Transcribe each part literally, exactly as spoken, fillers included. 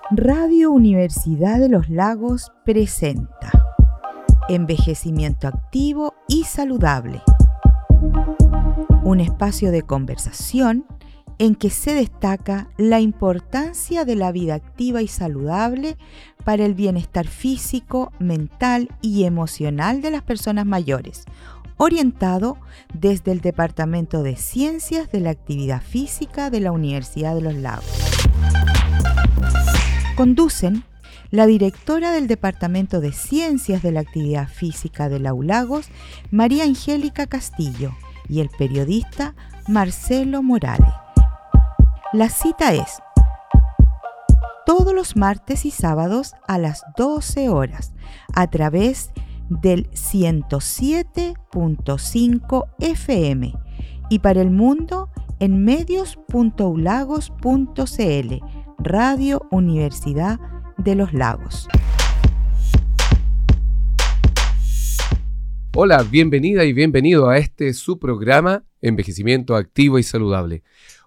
Radio Universidad de los Lagos presenta Envejecimiento activo y saludable. Un espacio de conversación en que se destaca la importancia de la vida activa y saludable para el bienestar físico, mental y emocional de las personas mayores, orientado desde el Departamento de Ciencias de la Actividad Física de la Universidad de los Lagos. Conducen la directora del Departamento de Ciencias de la Actividad Física de la U Lagos, María Angélica Castillo, y el periodista Marcelo Morales. La cita es todos los martes y sábados a las doce horas a través del ciento siete punto cinco F M y para el mundo en medios punto u lagos punto c l. Radio Universidad de los Lagos. Hola, bienvenida y bienvenido a este su programa Envejecimiento Activo y Saludable.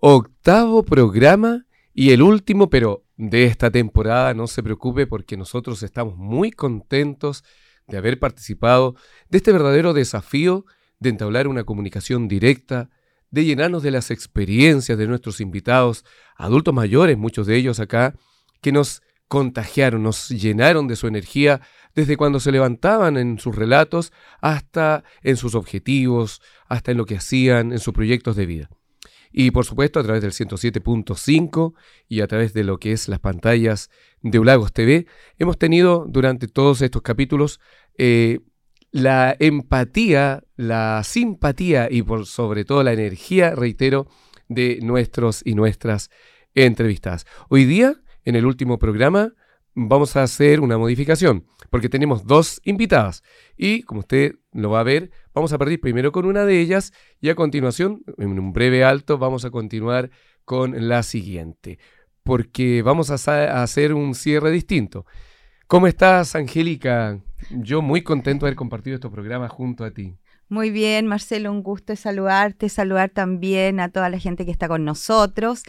Octavo programa y el último, pero de esta temporada. No se preocupe porque nosotros estamos muy contentos de haber participado de este verdadero desafío de entablar una comunicación directa, de llenarnos de las experiencias de nuestros invitados, adultos mayores, muchos de ellos acá, que nos contagiaron, nos llenaron de su energía desde cuando se levantaban en sus relatos hasta en sus objetivos, hasta en lo que hacían, en sus proyectos de vida. Y por supuesto a través del ciento siete punto cinco y a través de lo que es las pantallas de U Lagos T V, hemos tenido durante todos estos capítulos eh, la empatía, la simpatía y por sobre todo la energía, reitero, de nuestros y nuestras entrevistadas. Hoy día, en el último programa, vamos a hacer una modificación, porque tenemos dos invitadas y, como usted lo va a ver, vamos a partir primero con una de ellas y a continuación, en un breve alto, vamos a continuar con la siguiente, porque vamos a, a hacer un cierre distinto. ¿Cómo estás, Angélica? Yo muy contento de haber compartido estos programas junto a ti. Muy bien, Marcelo, un gusto saludarte, saludar también a toda la gente que está con nosotros.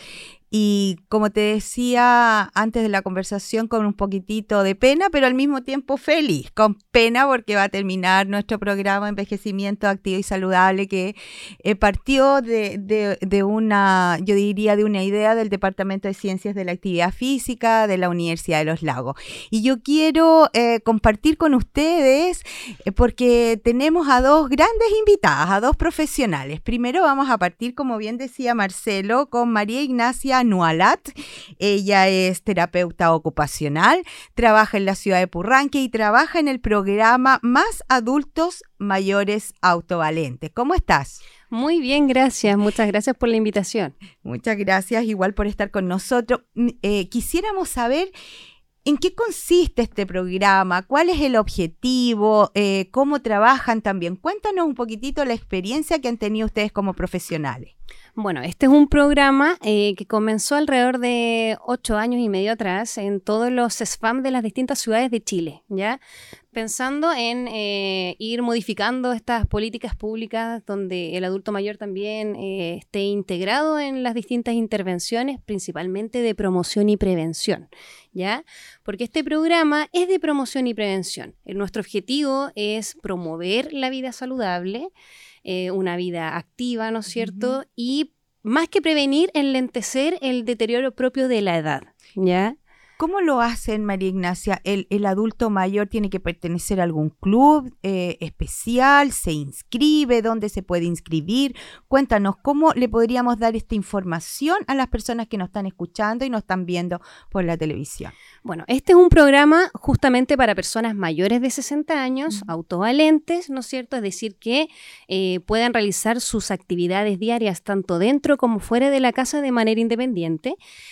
Y como te decía antes de la conversación, con un poquitito de pena, pero al mismo tiempo feliz, con pena porque va a terminar nuestro programa Envejecimiento Activo y Saludable, que eh, partió de, de, de una, yo diría, de una idea del Departamento de Ciencias de la Actividad Física de la Universidad de los Lagos. Y yo quiero eh, compartir con ustedes, eh, porque tenemos a dos grandes invitadas, a dos profesionales. Primero vamos a partir, como bien decía Marcelo, con María Ignacia Nualat. Ella es terapeuta ocupacional, trabaja en la ciudad de Purranque y trabaja en el programa Más Adultos Mayores Autovalentes. ¿Cómo estás? Muy bien, gracias. Muchas gracias por la invitación. Muchas gracias, igual por estar con nosotros. Eh, quisiéramos saber ¿en qué consiste este programa? ¿Cuál es el objetivo? Eh, ¿Cómo trabajan también? Cuéntanos un poquitito la experiencia que han tenido ustedes como profesionales. Bueno, este es un programa eh, que comenzó alrededor de ocho años y medio atrás en todos los C E S F A M de las distintas ciudades de Chile, ¿ya? Pensando en eh, ir modificando estas políticas públicas donde el adulto mayor también eh, esté integrado en las distintas intervenciones, principalmente de promoción y prevención, ¿ya? Porque este programa es de promoción y prevención. Nuestro objetivo es promover la vida saludable, eh, una vida activa, ¿no es cierto? Uh-huh. Y más que prevenir, enlentecer el deterioro propio de la edad, ¿ya? ¿Cómo lo hacen, María Ignacia? ¿El, el adulto mayor tiene que pertenecer a algún club eh, especial? ¿Se inscribe? ¿Dónde se puede inscribir? Cuéntanos, ¿cómo le podríamos dar esta información a las personas que nos están escuchando y nos están viendo por la televisión? Bueno, este es un programa justamente para personas mayores de sesenta años, uh-huh. autovalentes, ¿no es cierto? Es decir, que eh, puedan realizar sus actividades diarias tanto dentro como fuera de la casa de manera independiente.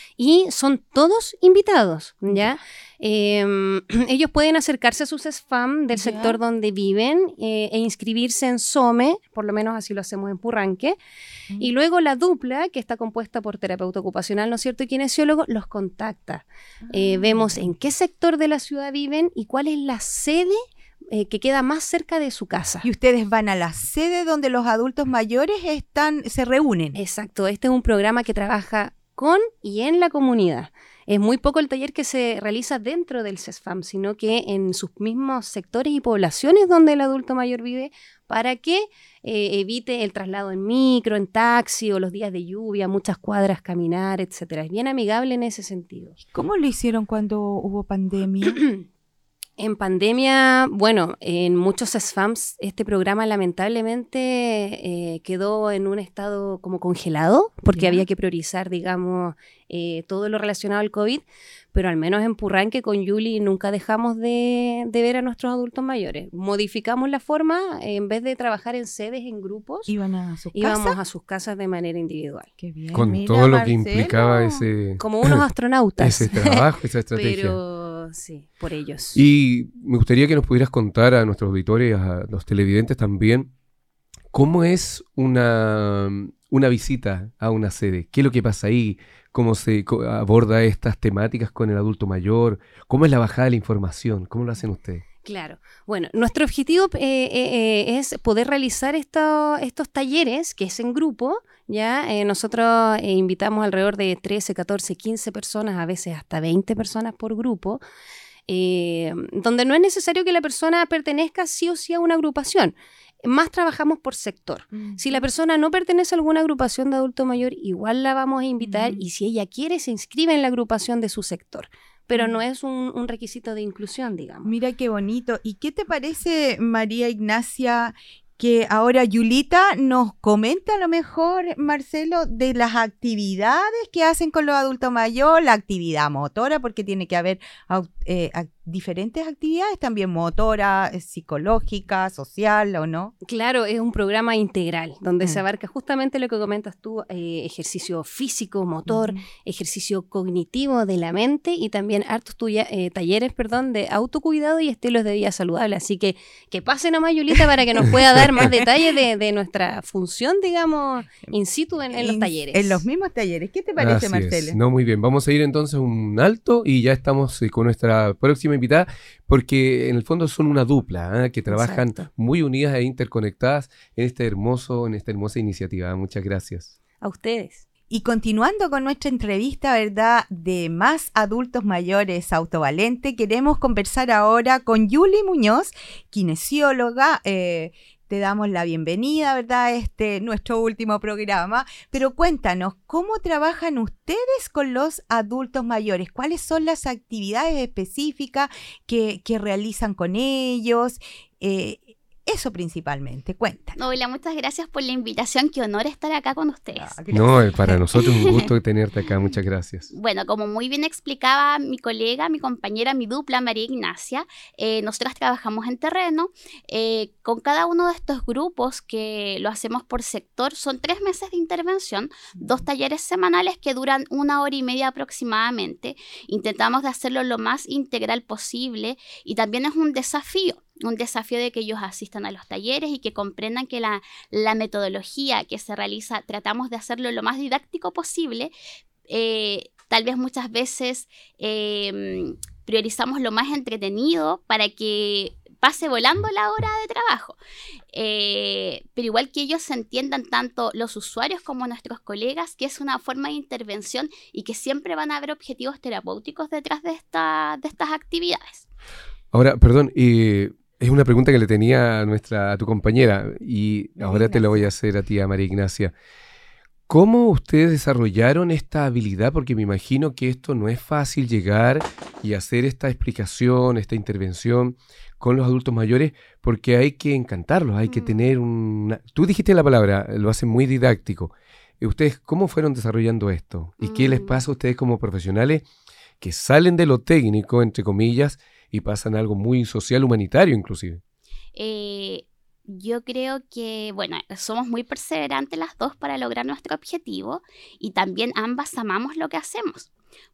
Y son todos invitados, ¿ya? Eh, ellos pueden acercarse a su C E S F A M del ¿Ya? sector donde viven eh, e inscribirse en SOME, por lo menos así lo hacemos en Purranque. Uh-huh. Y luego la dupla, que está compuesta por terapeuta ocupacional, ¿no es cierto?, y kinesiólogo, los contacta. Uh-huh. Eh, vemos en qué sector de la ciudad viven y cuál es la sede Eh, que queda más cerca de su casa. Y ustedes van a la sede donde los adultos mayores están, se reúnen. Exacto, este es un programa que trabaja con y en la comunidad. Es muy poco el taller que se realiza dentro del CESFAM, sino que en sus mismos sectores y poblaciones donde el adulto mayor vive, para que eh, evite el traslado en micro, en taxi o los días de lluvia, muchas cuadras caminar, etcétera. Es bien amigable en ese sentido. ¿Cómo lo hicieron cuando hubo pandemia? En pandemia, bueno, en muchos CESFAMs este programa lamentablemente eh, quedó en un estado como congelado porque Ya. había que priorizar, digamos, eh, todo lo relacionado al COVID, pero al menos en Purranque con Yuli nunca dejamos de, de ver a nuestros adultos mayores. Modificamos la forma, eh, en vez de trabajar en sedes, en grupos, ¿Iban a su íbamos casa? a sus casas de manera individual. Qué bien. Con Mira, todo lo que Marcelo. implicaba ese, Como unos astronautas. ese trabajo, esa estrategia. Pero sí, por ellos. Y me gustaría que nos pudieras contar a nuestros auditores, a los televidentes también, cómo es una, una visita a una sede. ¿Qué es lo que pasa ahí? ¿Cómo se co- aborda estas temáticas con el adulto mayor? ¿Cómo es la bajada de la información? ¿Cómo lo hacen ustedes? Claro. Bueno, nuestro objetivo eh, eh, eh, es poder realizar esto- estos talleres, que es en grupo, ¿ya? Eh, nosotros eh, invitamos alrededor de trece, catorce, quince personas, a veces hasta veinte personas por grupo, eh, donde no es necesario que la persona pertenezca sí o sí a una agrupación. Más trabajamos por sector. Mm. Si la persona no pertenece a alguna agrupación de adulto mayor, igual la vamos a invitar Ujú. y si ella quiere, se inscribe en la agrupación de su sector. Pero Mm. no es un, un requisito de inclusión, digamos. Mira qué bonito. ¿Y qué te parece, María Ignacia, que ahora Yulita nos comenta a lo mejor, Marcelo, de las actividades que hacen con los adultos mayores, la actividad motora, porque tiene que haber au- eh, ac- diferentes actividades también, motora, eh, psicológica, social o no? Claro, es un programa integral donde Mm. se abarca justamente lo que comentas tú, eh, ejercicio físico, motor, Ujú. ejercicio cognitivo de la mente y también hartos tuya- eh, talleres perdón, de autocuidado y estilos de vida saludable. Así que que pase nomás, Yulita, para que nos pueda dar más detalles de, de nuestra función, digamos, in situ en, en los In- talleres. En los mismos talleres. ¿Qué te parece, Así Marcelo? es. No, muy bien. Vamos a ir entonces un alto y ya estamos eh, con nuestra próxima invitada, porque en el fondo son una dupla ¿eh? que trabajan Exacto. muy unidas e interconectadas en este hermoso, en esta hermosa iniciativa. Muchas gracias. A ustedes. Y continuando con nuestra entrevista, ¿verdad?, de más adultos mayores autovalente, queremos conversar ahora con Yuli Muñoz, kinesióloga. Eh, te damos la bienvenida, ¿verdad?, a este nuestro último programa. Pero cuéntanos, ¿cómo trabajan ustedes con los adultos mayores? ¿Cuáles son las actividades específicas que, que realizan con ellos? Eh, Eso principalmente, cuéntanos. Hola, muchas gracias por la invitación. Qué honor estar acá con ustedes. Ah, gracias. No, eh, para nosotros es un gusto tenerte acá. Muchas gracias. Bueno, como muy bien explicaba mi colega, mi compañera, mi dupla, María Ignacia, eh, nosotras trabajamos en terreno. Eh, con cada uno de estos grupos que lo hacemos por sector, son tres meses de intervención, dos talleres semanales que duran una hora y media aproximadamente. Intentamos de hacerlo lo más integral posible y también es un desafío. Un desafío de que ellos asistan a los talleres y que comprendan que la, la metodología que se realiza, tratamos de hacerlo lo más didáctico posible. Eh, tal vez muchas veces eh, priorizamos lo más entretenido para que pase volando la hora de trabajo. Eh, pero igual que ellos se entiendan tanto los usuarios como nuestros colegas que es una forma de intervención y que siempre van a haber objetivos terapéuticos detrás de, esta, de estas actividades. Ahora, perdón, eh, es una pregunta que le tenía a nuestra a tu compañera y María ahora te la voy a Ignacia. hacer a ti, a María Ignacia. ¿Cómo ustedes desarrollaron esta habilidad? Porque me imagino que esto no es fácil llegar y hacer esta explicación, esta intervención con los adultos mayores, porque hay que encantarlos, hay que Mm. tener una... Tú dijiste la palabra, lo hacen muy didáctico. Eh, ¿Ustedes cómo fueron desarrollando esto? ¿Y qué les Mm. pasa a ustedes como profesionales que salen de lo técnico, entre comillas, y pasan a algo muy social, humanitario inclusive? Eh, yo creo que, bueno, somos muy perseverantes las dos para lograr nuestro objetivo y también ambas amamos lo que hacemos,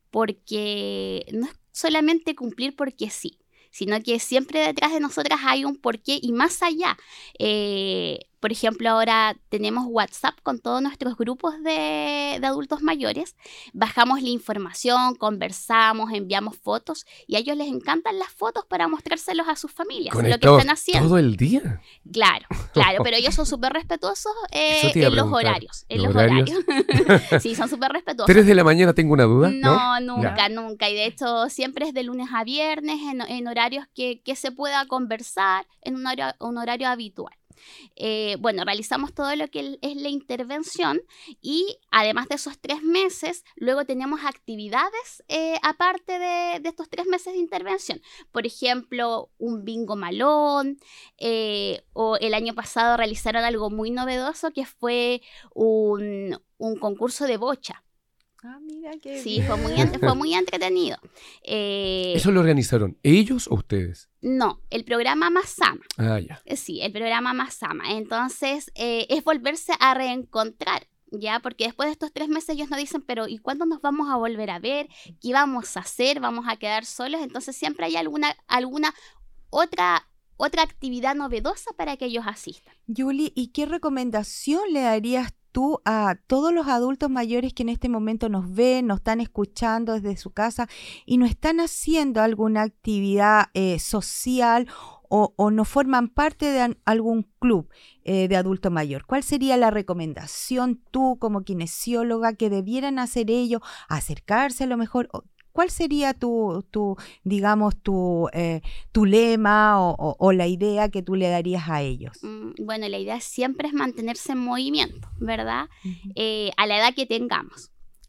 porque no es solamente cumplir porque sí, sino que siempre detrás de nosotras hay un porqué y más allá. Eh, Por ejemplo, ahora tenemos WhatsApp con todos nuestros grupos de, de adultos mayores. Bajamos la información, conversamos, enviamos fotos y a ellos les encantan las fotos para mostrárselos a sus familias, lo que están haciendo. ¿Todo el día? Claro, claro, pero ellos son súper respetuosos eh, en los horarios. En ¿Los los horarios? horarios. Sí, son súper respetuosos. ¿Tres de la mañana tengo una duda? No, No, nunca, nunca. Y de hecho, siempre es de lunes a viernes, en, en horarios que, que se pueda conversar, en un horario, un horario habitual. Eh, bueno, realizamos todo lo que es la intervención y además de esos tres meses, luego tenemos actividades eh, aparte de, de estos tres meses de intervención. Por ejemplo, un bingo malón, eh, o el año pasado realizaron algo muy novedoso que fue un, un concurso de bocha. Ah, mira qué Sí, bien. fue muy, fue muy entretenido. Eh, ¿Eso lo organizaron ellos o ustedes? no, el programa Masama. Ah, ya. Sí, el programa Masama. Entonces, eh, es volverse a reencontrar, ¿ya? Porque después de estos tres meses ellos nos dicen, pero ¿y cuándo nos vamos a volver a ver? ¿Qué vamos a hacer? ¿Vamos a quedar solos? Entonces, siempre hay alguna, alguna otra, otra actividad novedosa para que ellos asistan. Yuli, ¿y qué recomendación le darías tú a todos los adultos mayores que en este momento nos ven, nos están escuchando desde su casa y no están haciendo alguna actividad eh, social o, o no forman parte de an- algún club eh, de adulto mayor? ¿Cuál sería la recomendación tú como kinesióloga que debieran hacer ellos? ¿Acercarse a lo mejor? O- ¿Cuál sería tu, tu digamos, tu, eh, tu lema o, o, o la idea que tú le darías a ellos? Mm, Bueno, la idea siempre es mantenerse en movimiento, ¿verdad? Ujú. Eh, a la edad que tengamos.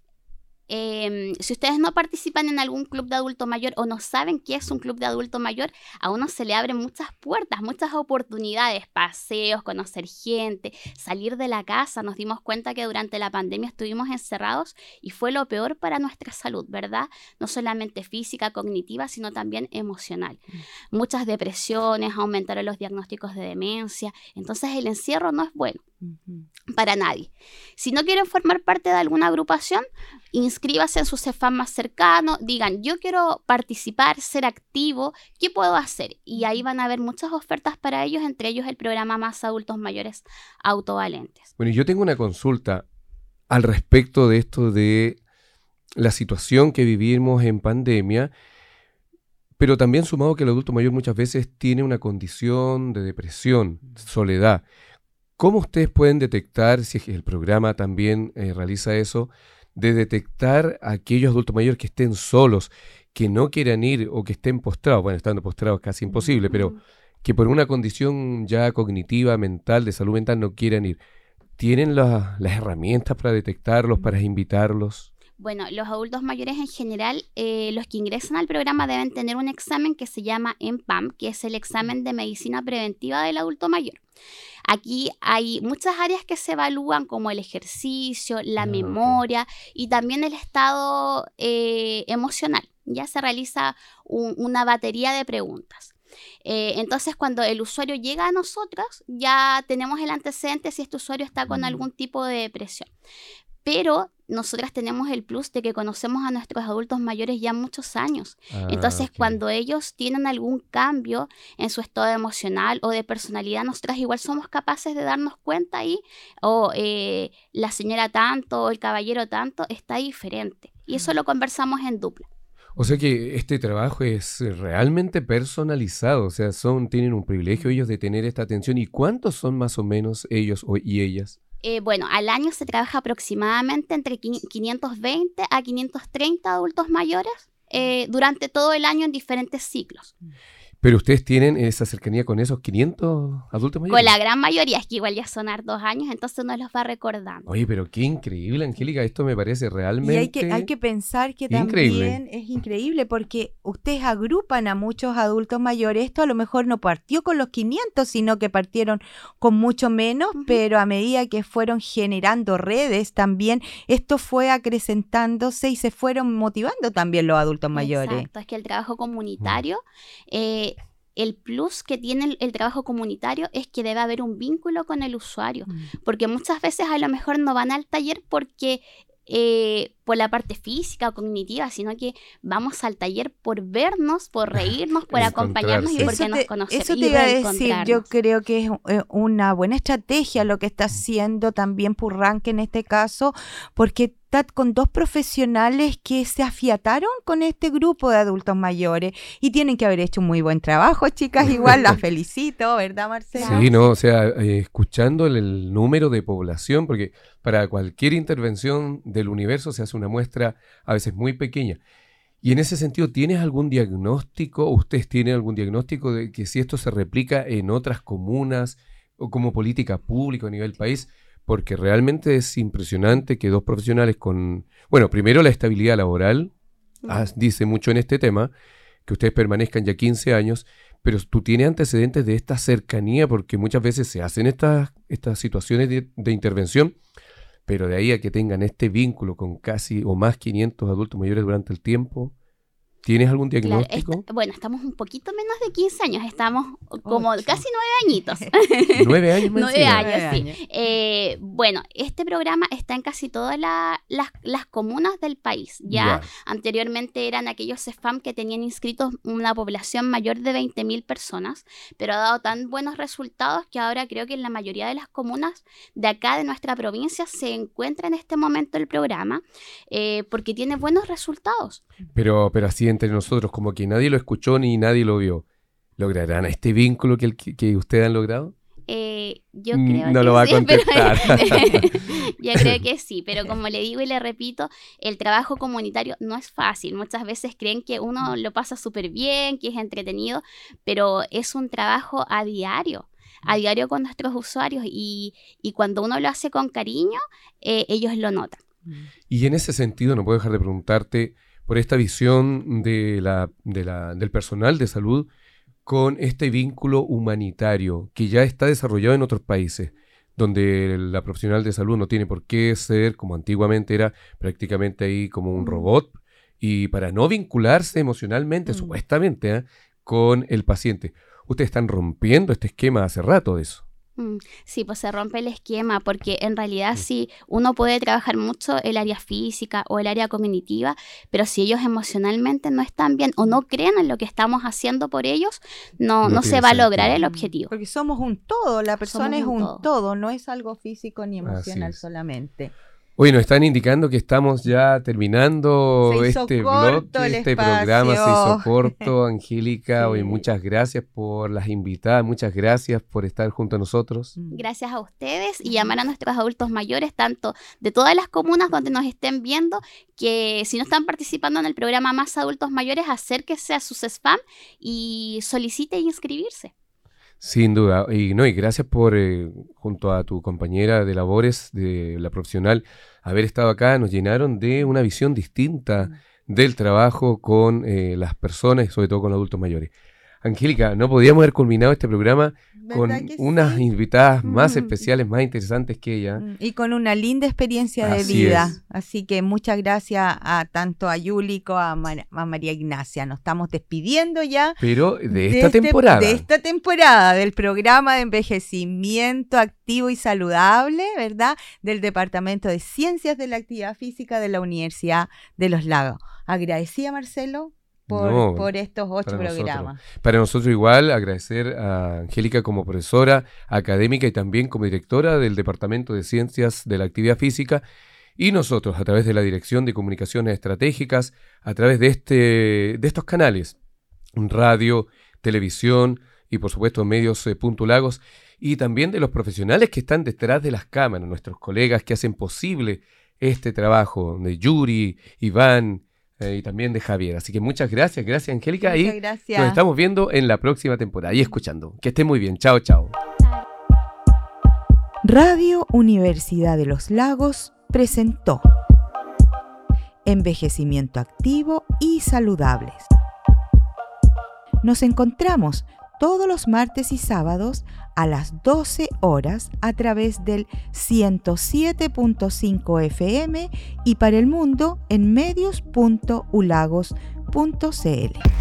Eh, si ustedes no participan en algún club de adulto mayor o no saben qué es un club de adulto mayor, a uno se le abren muchas puertas, muchas oportunidades, paseos, conocer gente, salir de la casa. Nos dimos cuenta que durante la pandemia estuvimos encerrados y fue lo peor para nuestra salud, ¿verdad? No solamente física, cognitiva, sino también emocional. Mm. Muchas depresiones, aumentaron los diagnósticos de demencia. Entonces el encierro no es bueno Ujú. para nadie. Si no quieren formar parte de alguna agrupación, inscríbase en su Cefam más cercano, digan, yo quiero participar, ser activo, ¿qué puedo hacer? Y ahí van a haber muchas ofertas para ellos, entre ellos el programa Más Adultos Mayores Autovalentes. Bueno, yo tengo una consulta al respecto de esto de la situación que vivimos en pandemia, pero también sumado que el adulto mayor muchas veces tiene una condición de depresión, soledad. ¿Cómo ustedes pueden detectar, si es que el programa también eh, realiza eso, de detectar a aquellos adultos mayores que estén solos, que no quieran ir o que estén postrados? Bueno, estando postrados es casi imposible, pero que por una condición ya cognitiva, mental, de salud mental, no quieran ir. ¿Tienen la- las herramientas para detectarlos, para invitarlos? Bueno, los adultos mayores en general, eh, los que ingresan al programa deben tener un examen que se llama E M P A M, que es el examen de medicina preventiva del adulto mayor. Aquí hay muchas áreas que se evalúan como el ejercicio, la Ah, ok. memoria y también el estado eh, emocional. Ya se realiza un- una batería de preguntas. Eh, entonces, cuando el usuario llega a nosotros, ya tenemos el antecedente si este usuario está con Mm. algún tipo de depresión. Pero nosotras tenemos el plus de que conocemos a nuestros adultos mayores ya muchos años. Ah, Entonces, ok. cuando ellos tienen algún cambio en su estado emocional o de personalidad, nosotras igual somos capaces de darnos cuenta ahí, o eh, la señora tanto o el caballero tanto está diferente. Y eso lo conversamos en dupla. O sea que este trabajo es realmente personalizado, o sea, son, tienen un privilegio ellos de tener esta atención. ¿Y cuántos son más o menos ellos o- y ellas? Eh, bueno, al año se trabaja aproximadamente entre qui- quinientos veinte a quinientos treinta adultos mayores eh, durante todo el año en diferentes ciclos. Pero ustedes tienen esa cercanía con esos quinientos adultos mayores. Con la gran mayoría, es que igual ya son dos años, entonces uno los va recordando. Oye, pero qué increíble, Angélica, esto me parece realmente Y hay que, hay que pensar que increíble. también es increíble porque ustedes agrupan a muchos adultos mayores. Esto a lo mejor no partió con los quinientos, sino que partieron con mucho menos, Ujú. pero a medida que fueron generando redes también, esto fue acrecentándose y se fueron motivando también los adultos mayores. Exacto, es que el trabajo comunitario, eh, el plus que tiene el, el trabajo comunitario es que debe haber un vínculo con el usuario, porque muchas veces a lo mejor no van al taller porque eh, por la parte física o cognitiva, sino que vamos al taller por vernos, por reírnos, por acompañarnos y porque eso nos te, conocemos. Eso te iba a decir, yo creo que es una buena estrategia lo que está haciendo también Purranque en este caso, porque está con dos profesionales que se afiataron con este grupo de adultos mayores y tienen que haber hecho un muy buen trabajo, chicas, igual las felicito, ¿verdad, Marcela? Sí, no, o sea, eh, escuchando el, el número de población, porque para cualquier intervención del universo se hace una muestra a veces muy pequeña. Y en ese sentido, ¿tienes algún diagnóstico, ustedes tienen algún diagnóstico de que si esto se replica en otras comunas o como política pública a nivel país? Porque realmente es impresionante que dos profesionales con... Bueno, primero la estabilidad laboral, ah, dice mucho en este tema, que ustedes permanezcan ya quince años, pero tú tienes antecedentes de esta cercanía, porque muchas veces se hacen estas, estas situaciones de, de intervención, pero de ahí a que tengan este vínculo con casi o más quinientos adultos mayores durante el tiempo... ¿Tienes algún diagnóstico? Claro, est- bueno, estamos un poquito menos de quince años, estamos como Ocho. casi nueve añitos. ¿Nueve años? Nueve años, Nueve sí. años. Eh, bueno, este programa está en casi todas la, las, las comunas del país. Ya, Ya. Anteriormente eran aquellos C E F A M que tenían inscritos una población mayor de veinte mil personas, pero ha dado tan buenos resultados que ahora creo que en la mayoría de las comunas de acá, de nuestra provincia, se encuentra en este momento el programa, eh, porque tiene buenos resultados. Pero, pero así entre nosotros, como que nadie lo escuchó ni nadie lo vio. ¿Lograrán este vínculo que, el, que, que ustedes han logrado? Eh, yo Mm, creo no que lo va a sí, contestar. pero yo creo que sí, pero como le digo y le repito, el trabajo comunitario no es fácil. Muchas veces creen que uno lo pasa súper bien, que es entretenido, pero es un trabajo a diario. a diario con nuestros usuarios y, y cuando uno lo hace con cariño, eh, ellos lo notan. Y en ese sentido, no puedo dejar de preguntarte por esta visión de la, de la, del personal de salud con este vínculo humanitario que ya está desarrollado en otros países, donde la profesional de salud no tiene por qué ser, como antiguamente era, prácticamente ahí como un robot, y para no vincularse emocionalmente, mm. supuestamente, ¿eh? con el paciente. Ustedes están rompiendo este esquema hace rato de eso. Sí, pues se rompe el esquema porque en realidad sí, uno puede trabajar mucho el área física o el área cognitiva, pero si ellos emocionalmente no están bien o no creen en lo que estamos haciendo por ellos, no, no, no se va a lograr el objetivo. Porque somos un todo, la persona somos es un todo. todo, no es algo físico ni emocional solamente. Hoy nos están indicando que estamos ya terminando este blog, este espacio. programa se hizo corto, Angélica. Sí. Hoy muchas gracias por las invitadas, muchas gracias por estar junto a nosotros. Gracias a ustedes y llamar a nuestros adultos mayores, tanto de todas las comunas donde nos estén viendo, que si no están participando en el programa Más Adultos Mayores, acérquese a su C E S F A M y solicite inscribirse. Sin duda, y no y gracias por, eh, junto a tu compañera de labores, de la profesional, haber estado acá. Nos llenaron de una visión distinta del trabajo con eh, las personas y sobre todo con los adultos mayores. Angélica, no podíamos haber culminado este programa con unas sí? invitadas más mm. especiales, más interesantes que ella. Y con una linda experiencia de Así vida. Es. Así que muchas gracias a tanto a Yuli como a, Mar- a María Ignacia. Nos estamos despidiendo ya. Pero de, de esta este, temporada. De esta temporada, del programa de envejecimiento activo y saludable, ¿verdad? Del Departamento de Ciencias de la Actividad Física de la Universidad de Los Lagos. Agradecida, Marcelo. Por, no, por estos ocho para programas. Nosotros. Para nosotros igual, agradecer a Angélica como profesora académica y también como directora del Departamento de Ciencias de la Actividad Física, y nosotros a través de la Dirección de Comunicaciones Estratégicas, a través de, este, de estos canales, radio, televisión y por supuesto medios eh, Punto Lagos, y también de los profesionales que están detrás de las cámaras, nuestros colegas que hacen posible este trabajo, de Yuri, Iván, y también de Javier. Así que muchas gracias, gracias Angélica. Muchas y gracias. Nos estamos viendo en la próxima temporada y escuchando. Que estén muy bien. Chao, chao. Radio Universidad de los Lagos presentó Envejecimiento Activo y Saludables. Nos encontramos todos los martes y sábados a las doce horas a través del ciento siete punto cinco F M y para el mundo en medios punto ulagos punto c l.